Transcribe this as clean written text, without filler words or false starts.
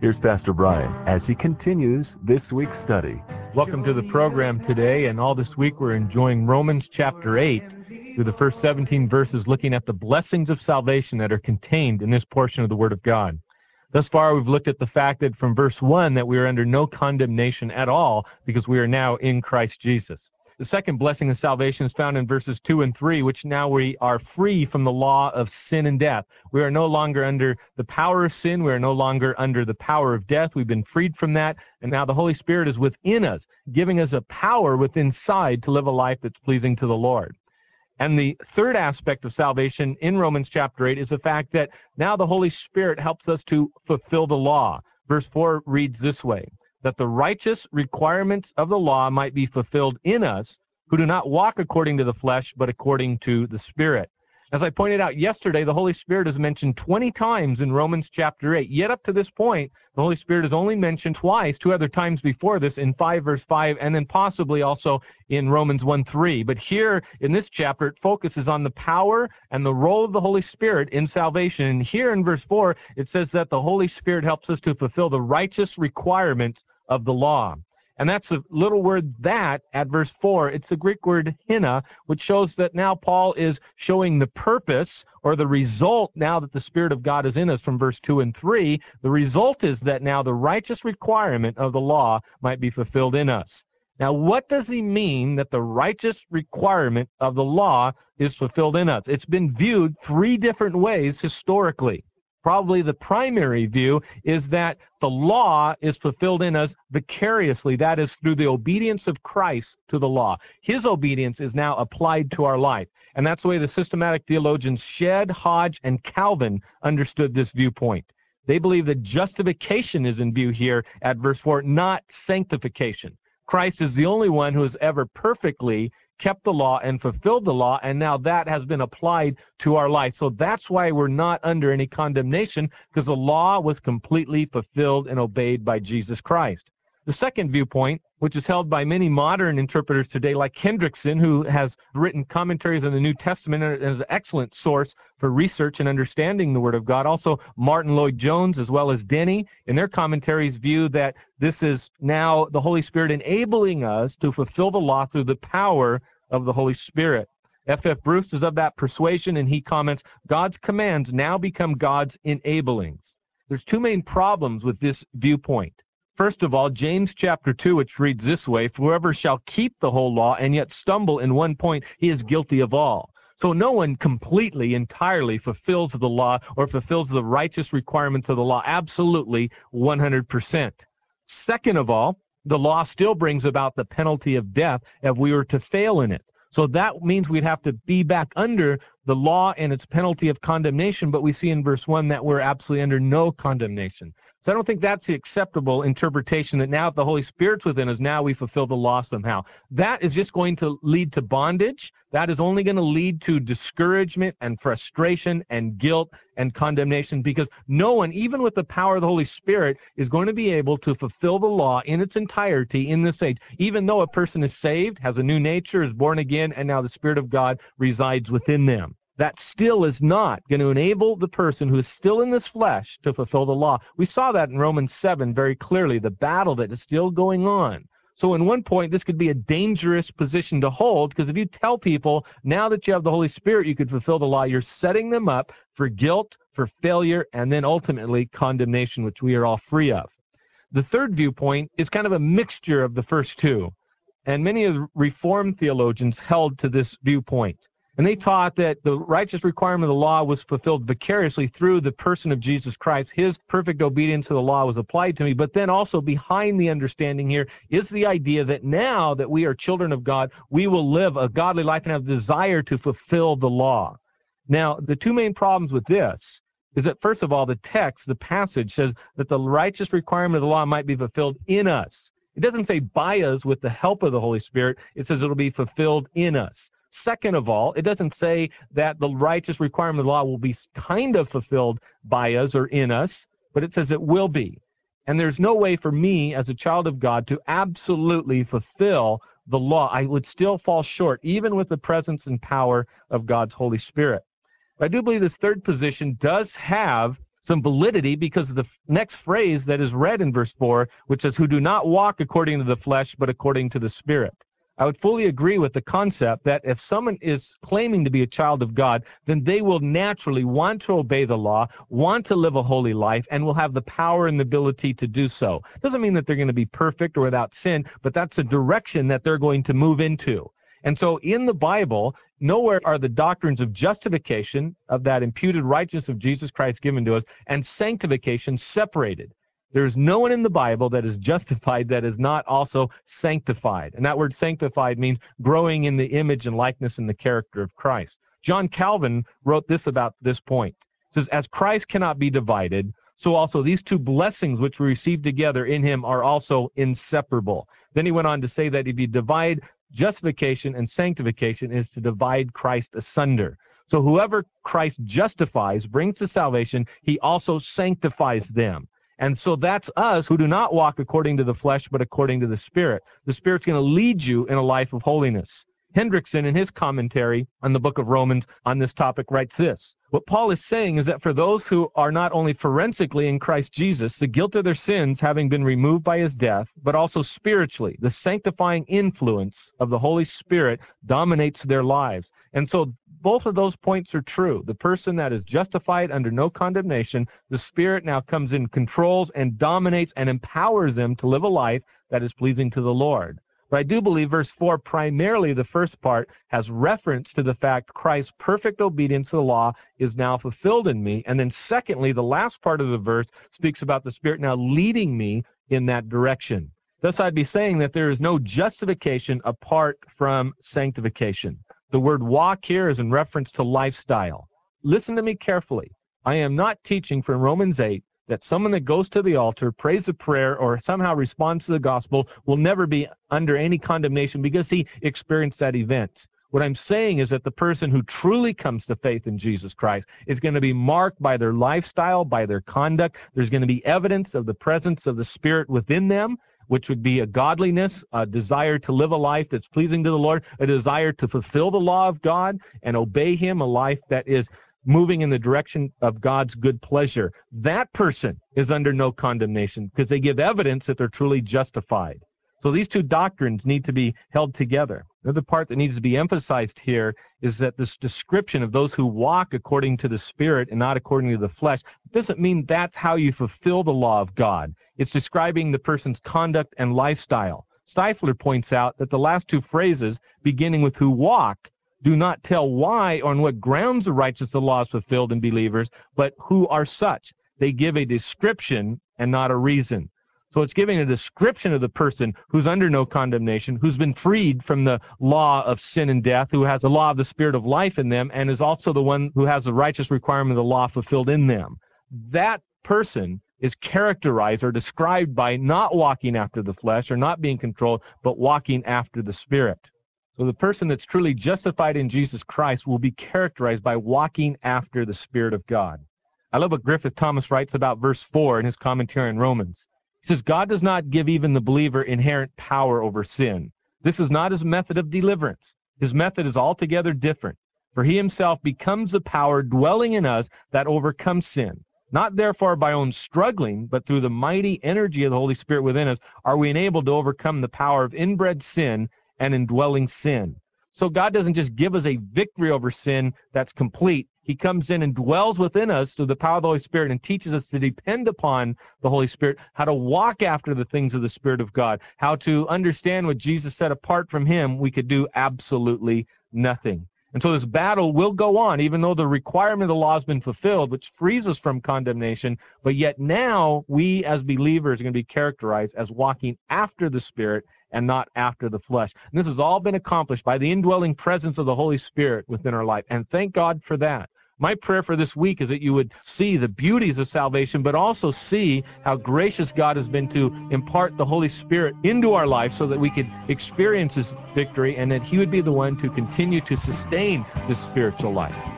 Here's Pastor Brian as he continues this week's study. Welcome to the program today, and all this week we're enjoying Romans chapter 8 through the first 17 verses, looking at the blessings of salvation that are contained in this portion of the Word of God. Thus far, we've looked at the fact that from verse 1 that we are under no condemnation at all because we are now in Christ Jesus. The second blessing of salvation is found in verses 2 and 3, which now we are free from the law of sin and death. We are no longer under the power of sin. We are no longer under the power of death. We've been freed from that, and now the Holy Spirit is within us, giving us a power within inside to live a life that's pleasing to the Lord. And the third aspect of salvation in Romans chapter 8 is the fact that now the Holy Spirit helps us to fulfill the law. Verse 4 reads this way, that the righteous requirements of the law might be fulfilled in us, who do not walk according to the flesh, but according to the Spirit. As I pointed out yesterday, the Holy Spirit is mentioned 20 times in Romans chapter 8. Yet up to this point, the Holy Spirit is only mentioned twice, two other times before this, in 5 verse 5, and then possibly also in Romans 1:3. But here in this chapter, it focuses on the power and the role of the Holy Spirit in salvation. And here in verse 4, it says that the Holy Spirit helps us to fulfill the righteous requirements of the law. And that's the little word that at verse 4. It's the Greek word hina, which shows that now Paul is showing the purpose or the result now that the Spirit of God is in us from verse 2 and 3. The result is that now the righteous requirement of the law might be fulfilled in us. Now, what does he mean that the righteous requirement of the law is fulfilled in us? It's been viewed three different ways historically. Probably the primary view is that the law is fulfilled in us vicariously. That is, through the obedience of Christ to the law. His obedience is now applied to our life. And that's the way the systematic theologians Shedd, Hodge, and Calvin understood this viewpoint. They believe that justification is in view here at verse 4, not sanctification. Christ is the only one who has ever perfectly kept the law and fulfilled the law, and now that has been applied to our life. So that's why we're not under any condemnation, because the law was completely fulfilled and obeyed by Jesus Christ. The second viewpoint, which is held by many modern interpreters today, like Hendrickson, who has written commentaries on the New Testament and is an excellent source for research and understanding the Word of God. Also, Martin Lloyd-Jones, as well as Denny, in their commentaries, view that this is now the Holy Spirit enabling us to fulfill the law through the power of the Holy Spirit. F.F. Bruce is of that persuasion, and he comments, God's commands now become God's enablings. There's two main problems with this viewpoint. First of all, James chapter 2, which reads this way, "For whoever shall keep the whole law and yet stumble in one point, he is guilty of all." So no one completely, entirely fulfills the law or fulfills the righteous requirements of the law. Absolutely, 100%. Second of all, the law still brings about the penalty of death if we were to fail in it. So that means we'd have to be back under the law and its penalty of condemnation, but we see in verse 1 that we're absolutely under no condemnation. So I don't think that's the acceptable interpretation, that now if the Holy Spirit's within us, now we fulfill the law somehow. That is just going to lead to bondage. That is only going to lead to discouragement and frustration and guilt and condemnation, because no one, even with the power of the Holy Spirit, is going to be able to fulfill the law in its entirety in this age. Even though a person is saved, has a new nature, is born again, and now the Spirit of God resides within them. That still is not going to enable the person who is still in this flesh to fulfill the law. We saw that in Romans 7 very clearly, the battle that is still going on. So in one point, this could be a dangerous position to hold, because if you tell people, now that you have the Holy Spirit, you could fulfill the law, you're setting them up for guilt, for failure, and then ultimately condemnation, which we are all free of. The third viewpoint is kind of a mixture of the first two, and many of the Reformed theologians held to this viewpoint. And they taught that the righteous requirement of the law was fulfilled vicariously through the person of Jesus Christ. His perfect obedience to the law was applied to me. But then also behind the understanding here is the idea that now that we are children of God, we will live a godly life and have the desire to fulfill the law. Now, the two main problems with this is that, first of all, the text, the passage, says that the righteous requirement of the law might be fulfilled in us. It doesn't say by us with the help of the Holy Spirit. It says it'll be fulfilled in us. Second of all, it doesn't say that the righteous requirement of the law will be kind of fulfilled by us or in us, but it says it will be. And there's no way for me as a child of God to absolutely fulfill the law. I would still fall short, even with the presence and power of God's Holy Spirit. I do believe this third position does have some validity because of the next phrase that is read in verse 4, which says, who do not walk according to the flesh, but according to the Spirit. I would fully agree with the concept that if someone is claiming to be a child of God, then they will naturally want to obey the law, want to live a holy life, and will have the power and the ability to do so. Doesn't mean that they're going to be perfect or without sin, but that's a direction that they're going to move into. And so in the Bible, nowhere are the doctrines of justification, of that imputed righteousness of Jesus Christ given to us, and sanctification separated. There's no one in the Bible that is justified that is not also sanctified. And that word sanctified means growing in the image and likeness and the character of Christ. John Calvin wrote this about this point. He says, as Christ cannot be divided, so also these two blessings which we receive together in him are also inseparable. Then he went on to say that if you divide justification and sanctification is to divide Christ asunder. So whoever Christ justifies, brings to salvation, he also sanctifies them. And so that's us who do not walk according to the flesh, but according to the Spirit. The Spirit's going to lead you in a life of holiness. Hendrickson, in his commentary on the book of Romans on this topic, writes this. What Paul is saying is that for those who are not only forensically in Christ Jesus, the guilt of their sins having been removed by his death, but also spiritually, the sanctifying influence of the Holy Spirit dominates their lives. And so both of those points are true. The person that is justified under no condemnation, the Spirit now comes in, controls and dominates and empowers them to live a life that is pleasing to the Lord. But I do believe verse 4, primarily the first part, has reference to the fact Christ's perfect obedience to the law is now fulfilled in me. And then secondly, the last part of the verse speaks about the Spirit now leading me in that direction. Thus I'd be saying that there is no justification apart from sanctification. The word walk here is in reference to lifestyle. Listen to me carefully. I am not teaching from Romans 8 that someone that goes to the altar, prays a prayer, or somehow responds to the gospel will never be under any condemnation because he experienced that event. What I'm saying is that the person who truly comes to faith in Jesus Christ is going to be marked by their lifestyle, by their conduct. There's going to be evidence of the presence of the Spirit within them, which would be a godliness, a desire to live a life that's pleasing to the Lord, a desire to fulfill the law of God and obey him, a life that is moving in the direction of God's good pleasure. That person is under no condemnation because they give evidence that they're truly justified. So these two doctrines need to be held together. Another part that needs to be emphasized here is that this description of those who walk according to the Spirit and not according to the flesh doesn't mean that's how you fulfill the law of God. It's describing the person's conduct and lifestyle. Stifler points out that the last two phrases, beginning with who walk, do not tell why or on what grounds the righteousness of the law is fulfilled in believers, but who are such. They give a description and not a reason. So it's giving a description of the person who's under no condemnation, who's been freed from the law of sin and death, who has the law of the Spirit of life in them, and is also the one who has the righteous requirement of the law fulfilled in them. That person is characterized or described by not walking after the flesh or not being controlled, but walking after the Spirit. So the person that's truly justified in Jesus Christ will be characterized by walking after the Spirit of God. I love what Griffith Thomas writes about verse 4 in his commentary on Romans. He says, God does not give even the believer inherent power over sin. This is not his method of deliverance. His method is altogether different. For he himself becomes the power dwelling in us that overcomes sin. Not therefore by own struggling, but through the mighty energy of the Holy Spirit within us, are we enabled to overcome the power of inbred sin and indwelling sin. So God doesn't just give us a victory over sin that's complete. He comes in and dwells within us through the power of the Holy Spirit and teaches us to depend upon the Holy Spirit, how to walk after the things of the Spirit of God, how to understand what Jesus said apart from him, we could do absolutely nothing. And so this battle will go on, even though the requirement of the law has been fulfilled, which frees us from condemnation. But yet now we as believers are going to be characterized as walking after the Spirit and not after the flesh. And this has all been accomplished by the indwelling presence of the Holy Spirit within our life. And thank God for that. My prayer for this week is that you would see the beauties of salvation, but also see how gracious God has been to impart the Holy Spirit into our life so that we could experience His victory and that He would be the one to continue to sustain this spiritual life.